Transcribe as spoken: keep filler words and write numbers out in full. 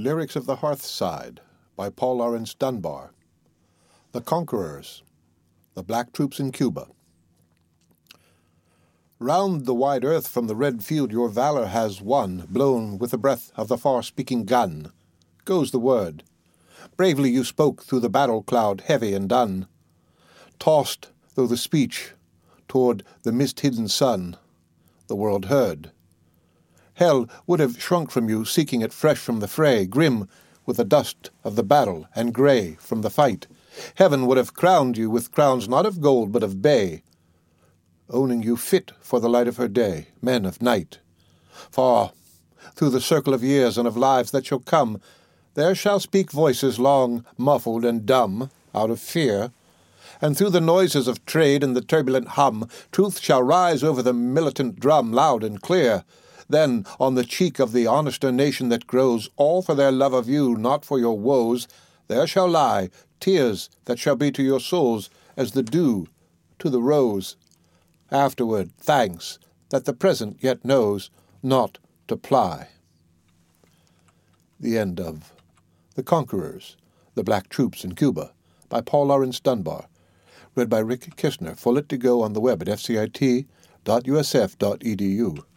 Lyrics of the Hearthside by Paul Laurence Dunbar. The Conquerors, the Black Troops in Cuba. Round the wide earth from the red field your valor has won, blown with the breath of the far-speaking gun. Goes the word. Bravely you spoke through the battle cloud heavy and dun. Tossed though the speech toward the mist-hidden sun, the world heard. Hell would have shrunk from you, seeking it fresh from the fray, grim with the dust of the battle and grey from the fight. Heaven would have crowned you with crowns not of gold but of bay, owning you fit for the light of her day, men of night. For, through the circle of years and of lives that shall come, there shall speak voices long muffled and dumb, out of fear, and through the noises of trade and the turbulent hum, truth shall rise over the militant drum loud and clear. Then, on the cheek of the honester nation that grows, all for their love of you, not for your woes, there shall lie tears that shall be to your souls as the dew to the rose. Afterward, thanks that the present yet knows not to ply. The end of The Conquerors, the Black Troops in Cuba, by Paul Laurence Dunbar. Read by Rick Kistner. Full it to go on the web at f c i t dot u s f dot e d u.